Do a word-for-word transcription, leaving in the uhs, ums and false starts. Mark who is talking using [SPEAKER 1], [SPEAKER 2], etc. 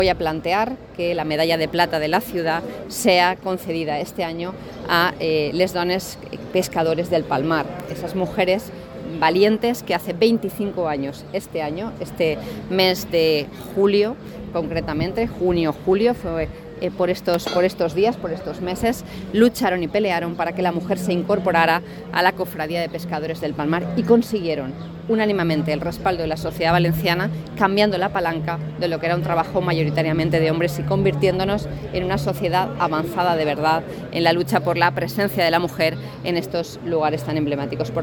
[SPEAKER 1] Voy a plantear que la medalla de plata de la ciudad sea concedida este año a eh, les dones pescadores del Palmar, esas mujeres valientes que hace veinticinco años este año, este mes de julio, concretamente junio, julio, fue eh, por, estos, por estos días, por estos meses, lucharon y pelearon para que la mujer se incorporara a la cofradía de pescadores del Palmar y consiguieron unánimemente el respaldo de la sociedad valenciana, cambiando la palanca de lo que era un trabajo mayoritariamente de hombres y convirtiéndonos en una sociedad avanzada de verdad en la lucha por la presencia de la mujer en estos lugares tan emblemáticos. Por